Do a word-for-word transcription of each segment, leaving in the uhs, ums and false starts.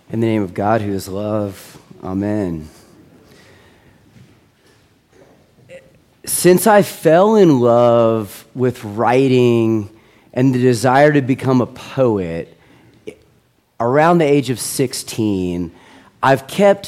In the name of God, who is love, amen. Since I fell in love with writing and the desire to become a poet around the age of sixteen, I've kept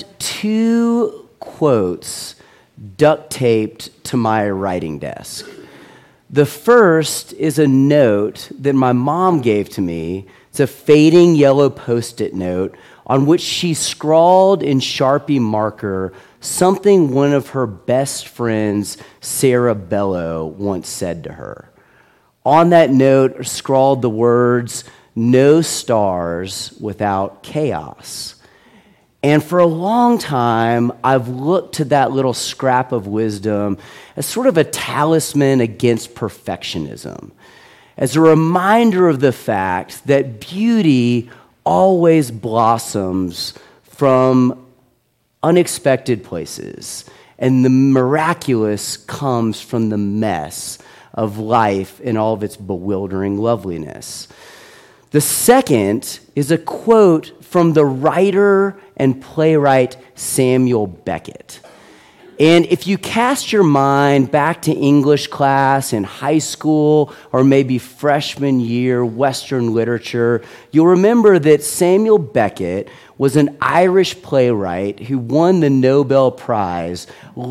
two quotes duct taped to my writing desk. The first is a note that my mom gave to me. It's a fading yellow Post-it note on which she scrawled in Sharpie marker something one of her best friends, Sarah Bellow, once said to her. On that note are scrawled the words, "No stars without chaos." And for a long time, I've looked to that little scrap of wisdom as sort of a talisman against perfectionism, as a reminder of the fact that beauty always blossoms from unexpected places, and the miraculous comes from the mess of life in all of its bewildering loveliness. The second is a quote from the writer and playwright Samuel Beckett. And if you cast your mind back to English class in high school or maybe freshman year Western literature, you'll remember that Samuel Beckett was an Irish playwright who won the Nobel Prize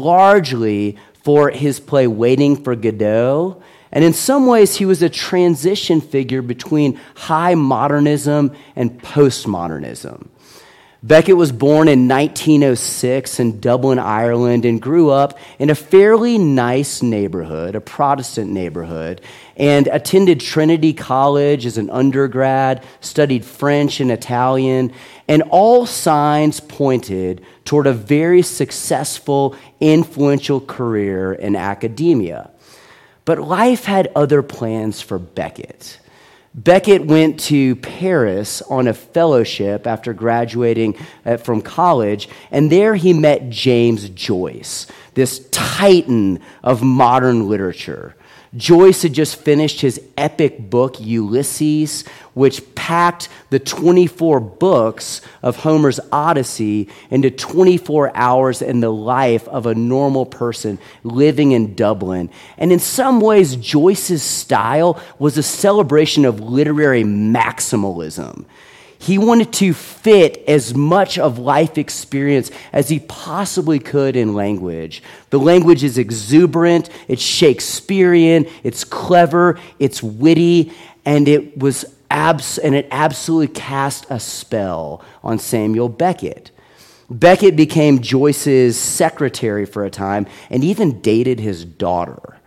largely for his play Waiting for Godot. And in some ways, he was a transition figure between high modernism and postmodernism. Beckett was born in nineteen oh six in Dublin, Ireland, and grew up in a fairly nice neighborhood, a Protestant neighborhood, and attended Trinity College as an undergrad, studied French and Italian, and all signs pointed toward a very successful, influential career in academia. But life had other plans for Beckett. Beckett went to Paris on a fellowship after graduating from college, and there he met James Joyce, this titan of modern literature. Joyce had just finished his epic book, Ulysses, which packed the twenty-four books of Homer's Odyssey into twenty-four hours in the life of a normal person living in Dublin. And in some ways, Joyce's style was a celebration of literary maximalism. He wanted to fit as much of life experience as he possibly could in language. The language is exuberant, it's Shakespearean, it's clever, it's witty, and it was abs- and it absolutely cast a spell on Samuel Beckett. Beckett became Joyce's secretary for a time and even dated his daughter.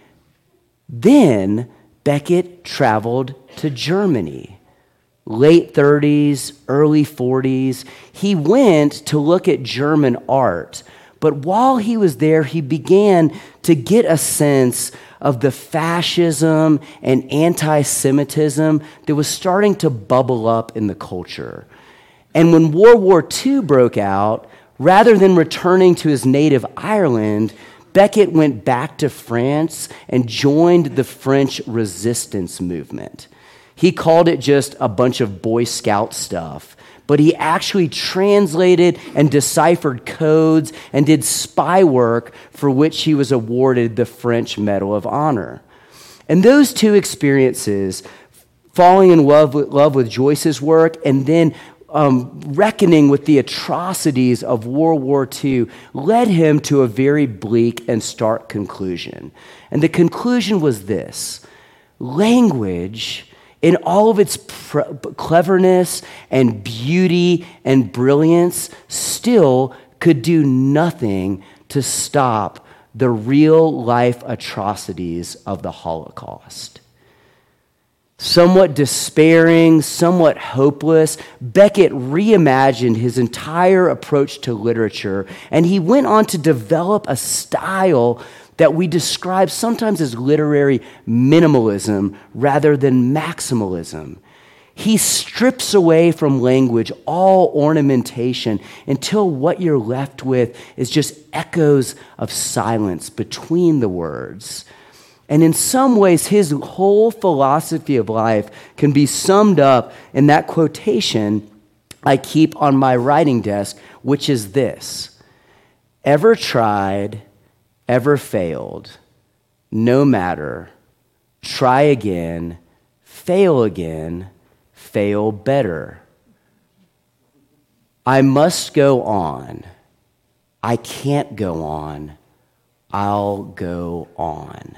Then Beckett traveled to Germany. Late thirties, early forties, he went to look at German art. But while he was there, he began to get a sense of the fascism and anti-Semitism that was starting to bubble up in the culture. And when World War Two broke out, rather than returning to his native Ireland, Beckett went back to France and joined the French resistance movement. He called it just a bunch of Boy Scout stuff, but he actually translated and deciphered codes and did spy work for which he was awarded the French Medal of Honor. And those two experiences, falling in love with, love with Joyce's work and then um, reckoning with the atrocities of World War Two, led him to a very bleak and stark conclusion. And the conclusion was this: language, in all of its pr- cleverness and beauty and brilliance, still could do nothing to stop the real-life atrocities of the Holocaust. Somewhat despairing, somewhat hopeless, Beckett reimagined his entire approach to literature, and he went on to develop a style that we describe sometimes as literary minimalism rather than maximalism. He strips away from language all ornamentation until what you're left with is just echoes of silence between the words. And in some ways, his whole philosophy of life can be summed up in that quotation I keep on my writing desk, which is this: ever tried, ever failed, no matter, try again, fail again, fail better. I must go on. I can't go on. I'll go on.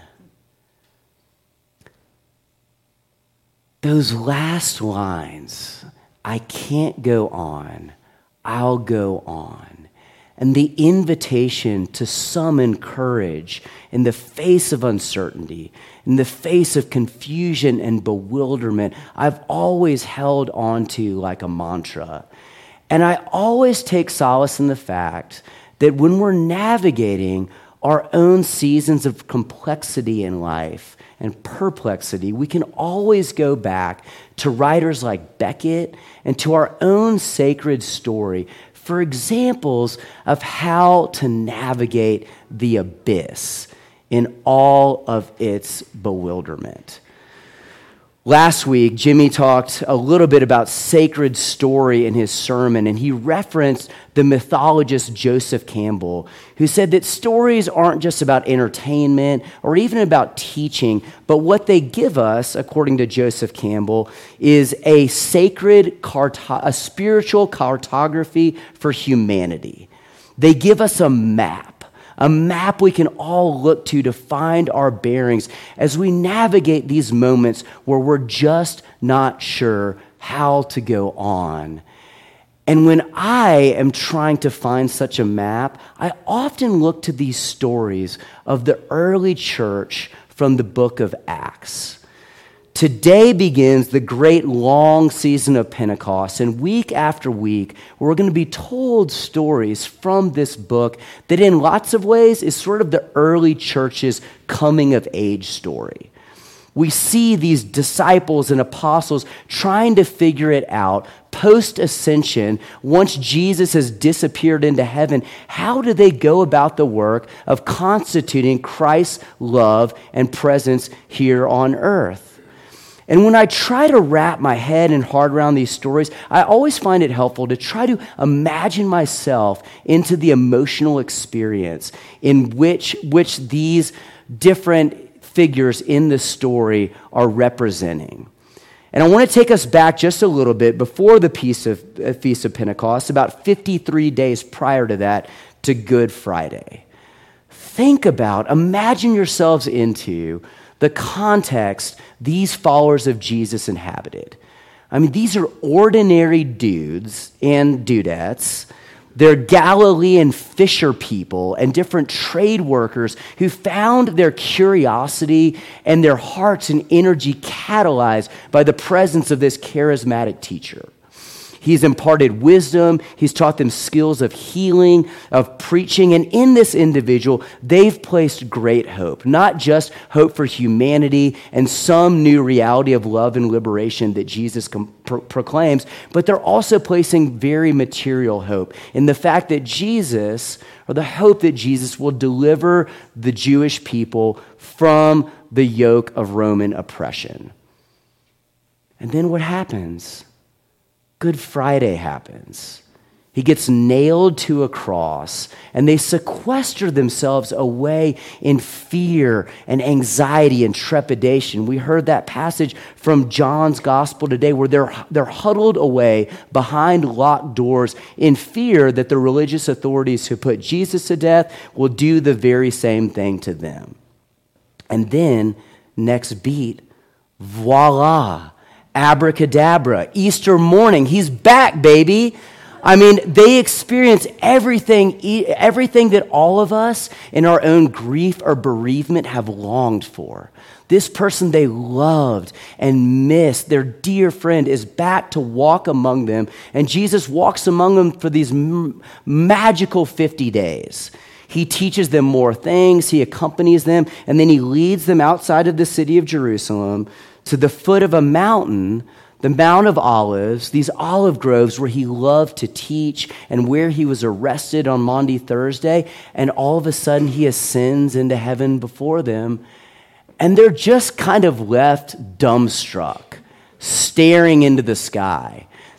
Those last lines, I can't go on, I'll go on. And the invitation to summon courage in the face of uncertainty, in the face of confusion and bewilderment, I've always held on to like a mantra. And I always take solace in the fact that when we're navigating our own seasons of complexity in life and perplexity, we can always go back to writers like Beckett and to our own sacred story for examples of how to navigate the abyss in all of its bewilderment. Last week, Jimmy talked a little bit about sacred story in his sermon, and he referenced the mythologist Joseph Campbell, who said that stories aren't just about entertainment or even about teaching, but what they give us, according to Joseph Campbell, is a sacred, carto- a spiritual cartography for humanity. They give us a map. A map we can all look to to find our bearings as we navigate these moments where we're just not sure how to go on. And when I am trying to find such a map, I often look to these stories of the early church from the book of Acts. Today begins the great long season of Pentecost, and week after week, we're going to be told stories from this book that in lots of ways is sort of the early church's coming of age story. We see these disciples and apostles trying to figure it out post-ascension. Once Jesus has disappeared into heaven, how do they go about the work of constituting Christ's love and presence here on earth? And when I try to wrap my head and heart around these stories, I always find it helpful to try to imagine myself into the emotional experience in which, which these different figures in the story are representing. And I want to take us back just a little bit before the Feast of, uh, Feast of Pentecost, about fifty-three days prior to that, to Good Friday. Think about, imagine yourselves into the context these followers of Jesus inhabited. I mean, these are ordinary dudes and dudettes. They're Galilean fisher people and different trade workers who found their curiosity and their hearts and energy catalyzed by the presence of this charismatic teacher. He's imparted wisdom. He's taught them skills of healing, of preaching. And in this individual, they've placed great hope, not just hope for humanity and some new reality of love and liberation that Jesus com- pro- proclaims, but they're also placing very material hope in the fact that Jesus, or the hope that Jesus will deliver the Jewish people from the yoke of Roman oppression. And then what happens? Good Friday happens. He gets nailed to a cross, and they sequester themselves away in fear and anxiety and trepidation. We heard that passage from John's gospel today where they're, they're huddled away behind locked doors in fear that the religious authorities who put Jesus to death will do the very same thing to them. And then, next beat, voila, abracadabra, Easter morning, he's back, baby. I mean, they experience everything, everything that all of us in our own grief or bereavement have longed for. This person they loved and missed, their dear friend, is back to walk among them, and Jesus walks among them for these m- magical fifty days. He teaches them more things, he accompanies them, and then he leads them outside of the city of Jerusalem to the foot of a mountain, the Mount of Olives, these olive groves where he loved to teach and where he was arrested on Maundy Thursday, and all of a sudden he ascends into heaven before them, and they're just kind of left dumbstruck, staring into the sky.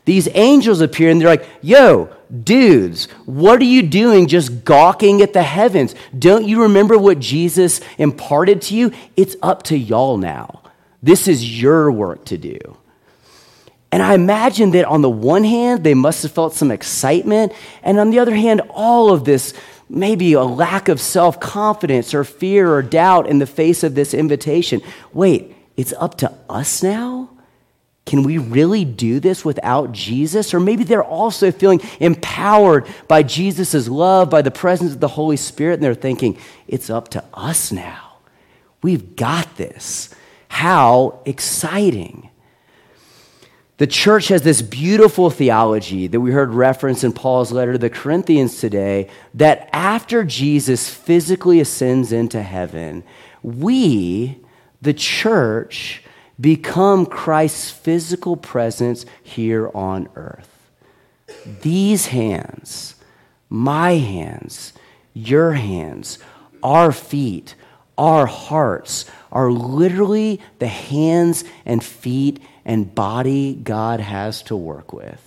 These angels appear and they're like, yo, dudes, what are you doing just gawking at the heavens? Don't you remember what Jesus imparted to you? It's up to y'all now. This is your work to do. And I imagine that on the one hand, they must have felt some excitement. And on the other hand, all of this, maybe a lack of self-confidence or fear or doubt in the face of this invitation. Wait, it's up to us now? Can we really do this without Jesus? Or maybe they're also feeling empowered by Jesus' love, by the presence of the Holy Spirit, and they're thinking, it's up to us now. We've got this. How exciting. The church has this beautiful theology that we heard referenced in Paul's letter to the Corinthians today, that after Jesus physically ascends into heaven, we, the church, become Christ's physical presence here on earth. These hands, my hands, your hands, our feet, our hearts are literally the hands and feet and body God has to work with.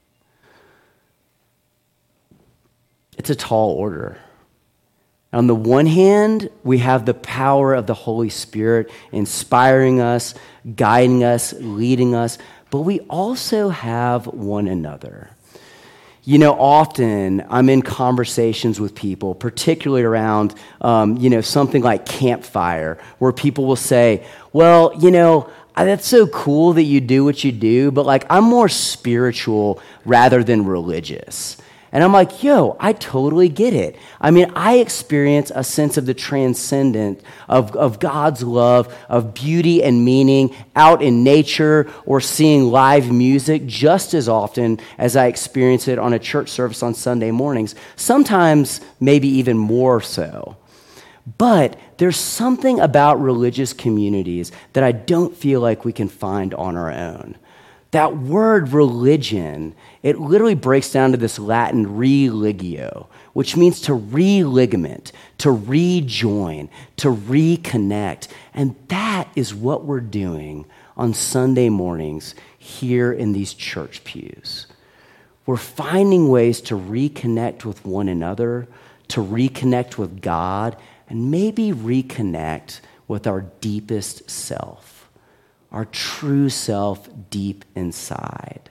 It's a tall order. On the one hand, we have the power of the Holy Spirit inspiring us, guiding us, leading us, but we also have one another. You know, often I'm in conversations with people, particularly around, um, you know, something like campfire, where people will say, well, you know, that's so cool that you do what you do, but like I'm more spiritual rather than religious. And I'm like, yo, I totally get it. I mean, I experience a sense of the transcendent, of, of God's love, of beauty and meaning out in nature or seeing live music just as often as I experience it on a church service on Sunday mornings, sometimes maybe even more so. But there's something about religious communities that I don't feel like we can find on our own. That word religion, it literally breaks down to this Latin religio, which means to religament, to rejoin, to reconnect. And that is what we're doing on Sunday mornings here in these church pews. We're finding ways to reconnect with one another, to reconnect with God, and maybe reconnect with our deepest self. Our true self deep inside.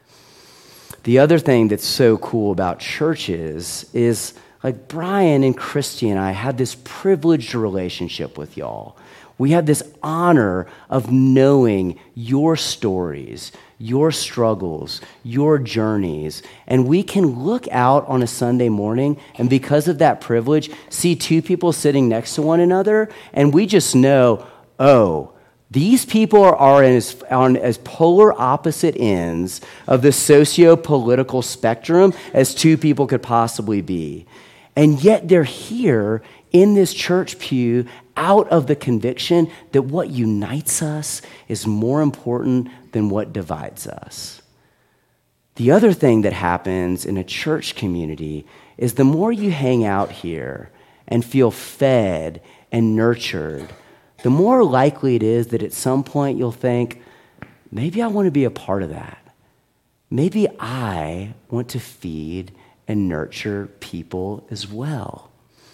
The other thing that's so cool about churches is, like, Brian and Christy and I had this privileged relationship with y'all. We have this honor of knowing your stories, your struggles, your journeys, and we can look out on a Sunday morning and because of that privilege, see two people sitting next to one another, and we just know, oh, these people are as, on as polar opposite ends of the socio-political spectrum as two people could possibly be. And yet they're here in this church pew out of the conviction that what unites us is more important than what divides us. The other thing that happens in a church community is the more you hang out here and feel fed and nurtured, the more likely it is that at some point you'll think, maybe I want to be a part of that. Maybe I want to feed and nurture people as well.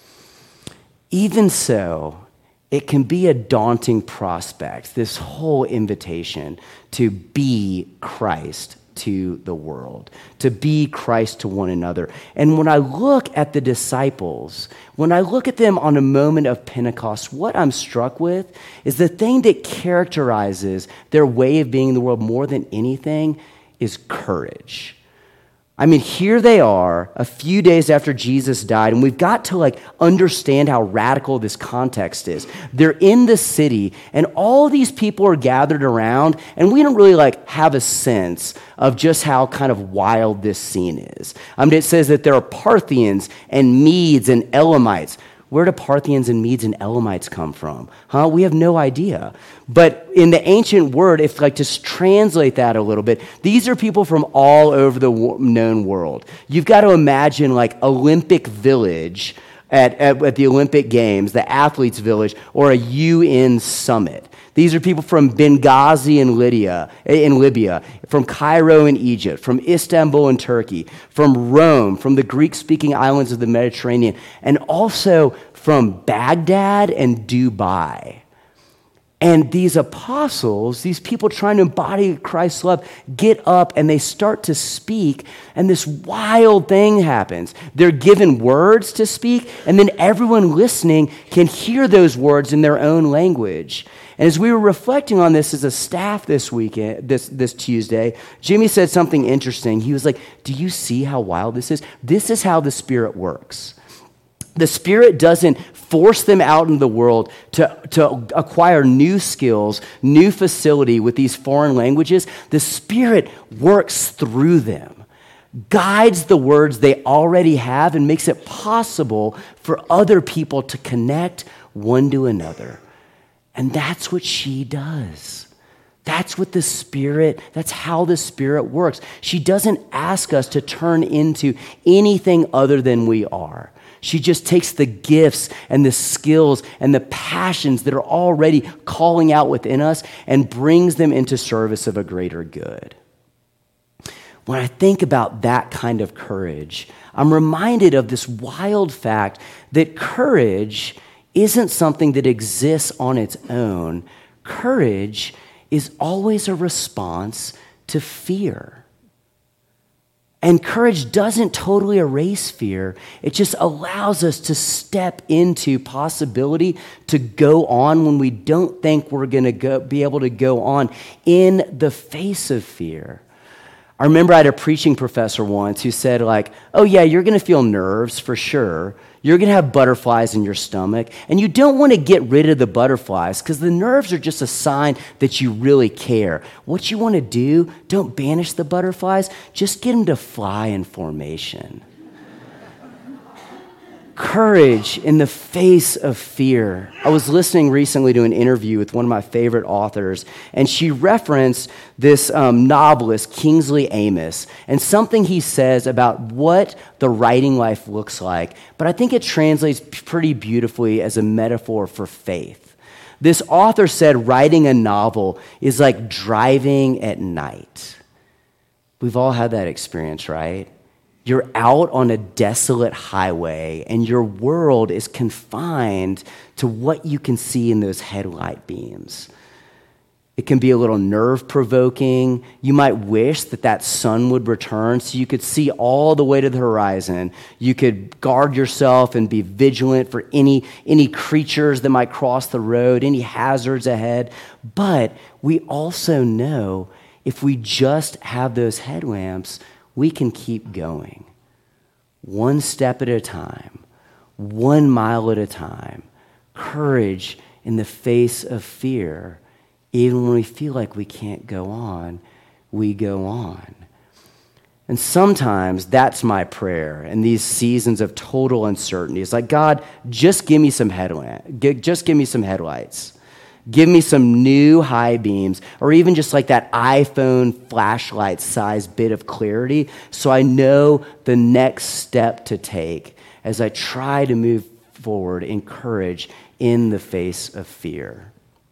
Even so, it can be a daunting prospect, this whole invitation to be Christ to the world, to be Christ to one another. And when I look at the disciples, when I look at them on a moment of Pentecost, what I'm struck with is the thing that characterizes their way of being in the world more than anything is courage. I mean, here they are a few days after Jesus died, and we've got to like understand how radical this context is. They're in the city, and all these people are gathered around, and we don't really like have a sense of just how kind of wild this scene is. I mean, it says that there are Parthians and Medes and Elamites. Where do Parthians and Medes and Elamites come from? Huh? We have no idea. But in the ancient word, if like just translate that a little bit, these are people from all over the known world. You've got to imagine like Olympic Village at, at, at the Olympic Games, the Athletes Village, or a U N summit. These are people from Benghazi in Libya, in Libya, from Cairo in Egypt, from Istanbul in Turkey, from Rome, from the Greek-speaking islands of the Mediterranean, and also from Baghdad and Dubai. And these apostles, these people trying to embody Christ's love, get up and they start to speak, and this wild thing happens. They're given words to speak, and then everyone listening can hear those words in their own language. And as we were reflecting on this as a staff this weekend, this, this Tuesday, Jimmy said something interesting. He was like, do you see how wild this is? This is how the Spirit works. The Spirit doesn't force them out in the world to, to acquire new skills, new facility with these foreign languages. The Spirit works through them, guides the words they already have, and makes it possible for other people to connect one to another. And that's what she does. That's what the Spirit, that's how the Spirit works. She doesn't ask us to turn into anything other than we are. She just takes the gifts and the skills and the passions that are already calling out within us and brings them into service of a greater good. When I think about that kind of courage, I'm reminded of this wild fact that courage isn't something that exists on its own. Courage is always a response to fear. And courage doesn't totally erase fear. It just allows us to step into possibility to go on when we don't think we're going to go, be able to go on in the face of fear. I remember I had a preaching professor once who said, like, oh yeah, you're going to feel nerves for sure. You're going to have butterflies in your stomach, and you don't want to get rid of the butterflies because the nerves are just a sign that you really care. What you want to do, don't banish the butterflies, just get them to fly in formation. Courage in the face of fear. I was listening recently to an interview with one of my favorite authors, and she referenced this um, novelist, Kingsley Amis, and something he says about what the writing life looks like. But I think it translates pretty beautifully as a metaphor for faith. This author said writing a novel is like driving at night. We've all had that experience, right? You're out on a desolate highway, and your world is confined to what you can see in those headlight beams. It can be a little nerve-provoking. You might wish that that sun would return so you could see all the way to the horizon. You could guard yourself and be vigilant for any, any creatures that might cross the road, any hazards ahead. But we also know if we just have those headlamps, we can keep going, one step at a time, one mile at a time. Courage in the face of fear. Even when we feel like we can't go on, we go on. And sometimes that's my prayer in these seasons of total uncertainty. It's like, God, just give me some headlamp, just give me some headlights. Give me some new high beams, or even just like that iPhone flashlight size bit of clarity so I know the next step to take as I try to move forward in courage in the face of fear.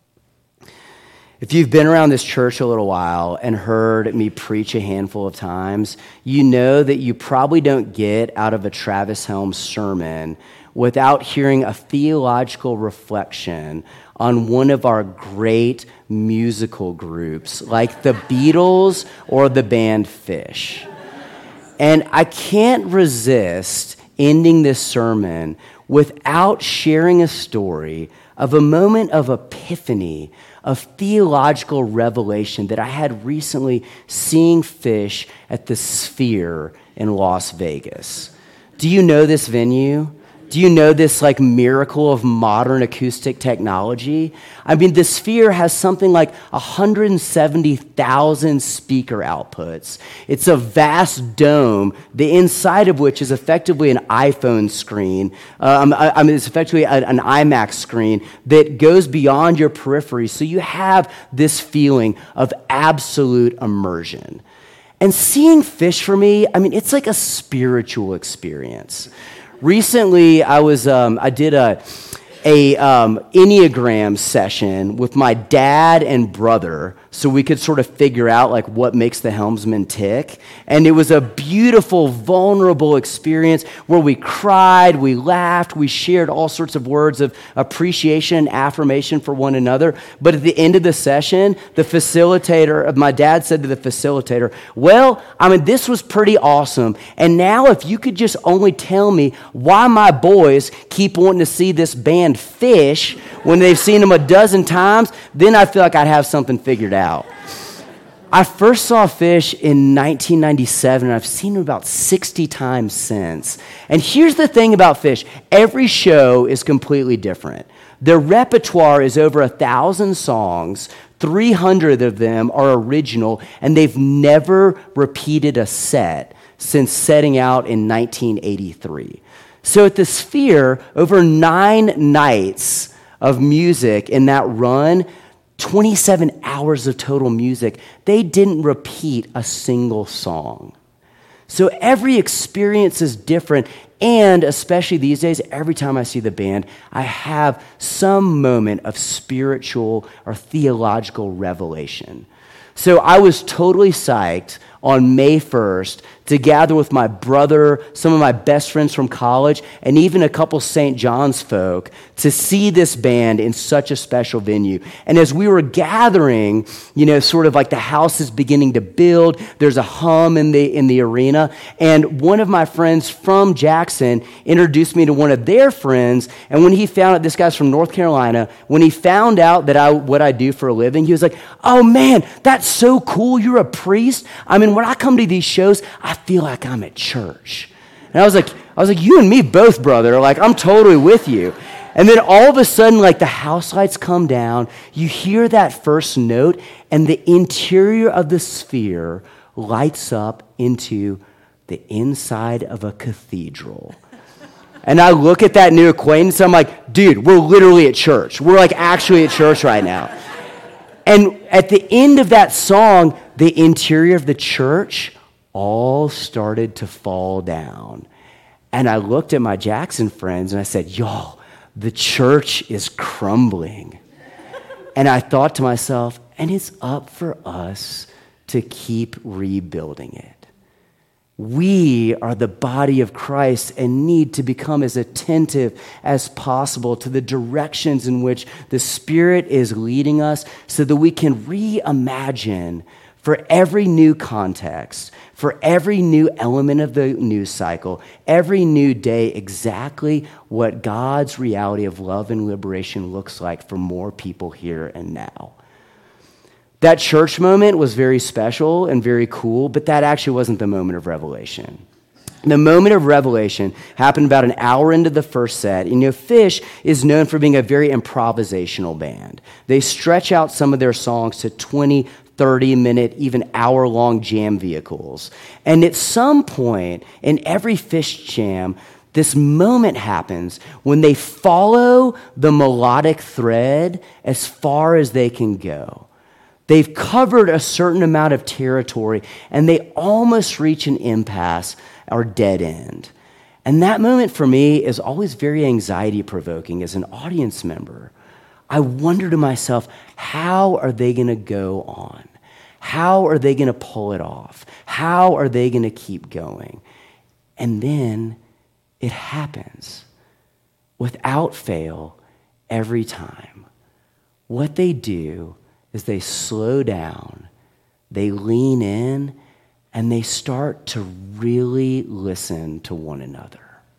If you've been around this church a little while and heard me preach a handful of times, you know that you probably don't get out of a Travis Helms sermon without hearing a theological reflection on one of our great musical groups, like the Beatles or the band Fish. And I can't resist ending this sermon without sharing a story of a moment of epiphany, of theological revelation that I had recently seeing Fish at the Sphere in Las Vegas. Do you know this venue? Do you know this like miracle of modern acoustic technology? I mean, the Sphere has something like one hundred seventy thousand speaker outputs. It's a vast dome, the inside of which is effectively an iPhone screen. Um, I, I mean, it's effectively an, an IMAX screen that goes beyond your periphery. So you have this feeling of absolute immersion. And seeing Fish for me, I mean, it's like a spiritual experience. recently I was um, I did a a um, Enneagram session with my dad and brother, so we could sort of figure out like what makes the helmsman tick. And it was a beautiful, vulnerable experience where we cried, we laughed, we shared all sorts of words of appreciation and affirmation for one another. But at the end of the session, the facilitator, my dad said to the facilitator, well, I mean, this was pretty awesome. And now if you could just only tell me why my boys keep wanting to see this band Fish when they've seen them a dozen times, then I feel like I'd have something figured out. I first saw Fish in nineteen ninety-seven, and I've seen them about sixty times since. And here's the thing about Fish. Every show is completely different. Their repertoire is over a thousand songs. three hundred of them are original, and they've never repeated a set since setting out in nineteen eighty-three. So at the Sphere, over nine nights of music in that run, twenty-seven hours of total music, they didn't repeat a single song. So every experience is different, and especially these days, every time I see the band, I have some moment of spiritual or theological revelation. So I was totally psyched on May first to gather with my brother, some of my best friends from college, and even a couple Saint John's folk to see this band in such a special venue. And as we were gathering, you know, sort of like the house is beginning to build, there's a hum in the in the arena, and one of my friends from Jackson introduced me to one of their friends, and when he found out, this guy's from North Carolina, when he found out that I what I do for a living, he was like, oh man, that's so cool, you're a priest? I mean, when I come to these shows, I feel like I'm at church. And I was like, I was like, you and me both, brother. Like, I'm totally with you. And then all of a sudden, like the house lights come down, you hear that first note, and the interior of the Sphere lights up into the inside of a cathedral. And I look at that new acquaintance, I'm like, dude, we're literally at church. We're like actually at church right now. And at the end of that song, the interior of the church all started to fall down. And I looked at my Jackson friends and I said, y'all, the church is crumbling. And I thought to myself, and it's up for us to keep rebuilding it. We are the body of Christ and need to become as attentive as possible to the directions in which the Spirit is leading us so that we can reimagine for every new context, for every new element of the news cycle, every new day, exactly what God's reality of love and liberation looks like for more people here and now. That church moment was very special and very cool, but that actually wasn't the moment of revelation. The moment of revelation happened about an hour into the first set. And, you know, Fish is known for being a very improvisational band. They stretch out some of their songs to twenty, thirty-minute, even hour-long jam vehicles. And at some point in every Fish jam, this moment happens when they follow the melodic thread as far as they can go. They've covered a certain amount of territory, and they almost reach an impasse or dead end. And that moment for me is always very anxiety-provoking as an audience member. I wonder to myself, how are they going to go on? How are they going to pull it off? How are they going to keep going? And then it happens without fail every time. What they do is they slow down, they lean in, and they start to really listen to one another.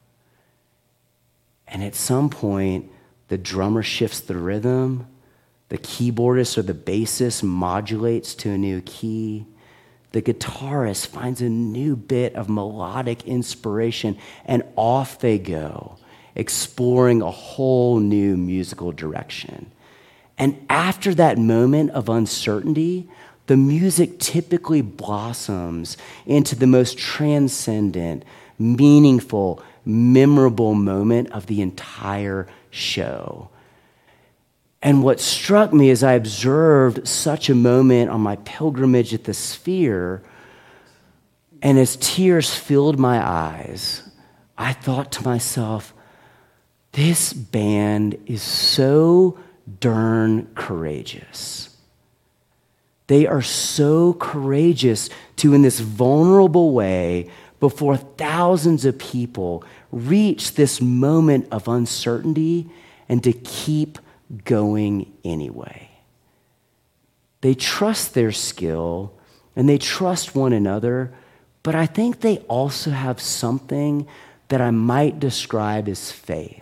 And at some point, the drummer shifts the rhythm, the keyboardist or the bassist modulates to a new key, the guitarist finds a new bit of melodic inspiration, and off they go, exploring a whole new musical direction. And after that moment of uncertainty, the music typically blossoms into the most transcendent, meaningful, memorable moment of the entire show. And what struck me as I observed such a moment on my pilgrimage at the Sphere, and as tears filled my eyes, I thought to myself, this band is so darn courageous. They are so courageous to, in this vulnerable way, before thousands of people, reach this moment of uncertainty and to keep going anyway. They trust their skill and they trust one another, but I think they also have something that I might describe as faith.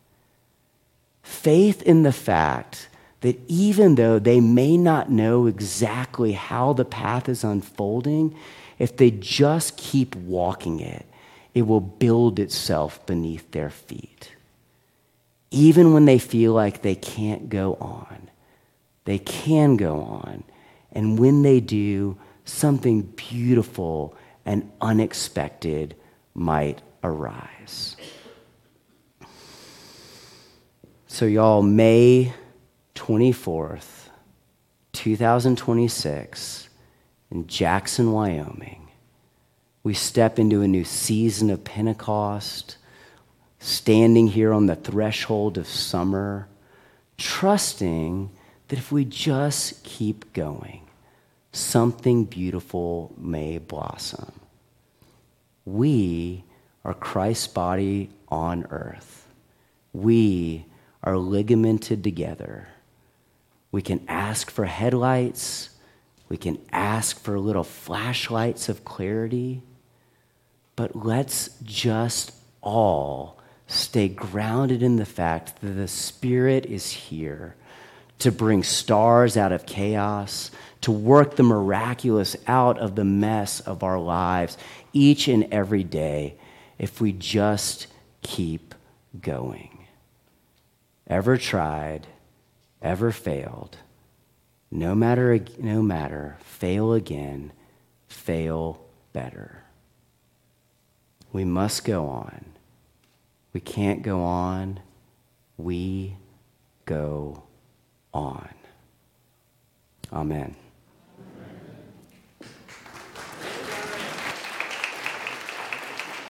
Faith in the fact that even though they may not know exactly how the path is unfolding, if they just keep walking it, it will build itself beneath their feet. Even when they feel like they can't go on, they can go on. And when they do, something beautiful and unexpected might arise. So y'all, May twenty-fourth, twenty twenty-six, in Jackson, Wyoming, we step into a new season of Pentecost, standing here on the threshold of summer, trusting that if we just keep going, something beautiful may blossom. We are Christ's body on earth. We are ligamented together. We can ask for headlights. We can ask for little flashlights of clarity. But let's just all stay grounded in the fact that the Spirit is here to bring stars out of chaos, to work the miraculous out of the mess of our lives each and every day if we just keep going. Ever tried, ever failed, no matter, no matter, fail again, fail better. We must go on. We can't go on. We go on. Amen.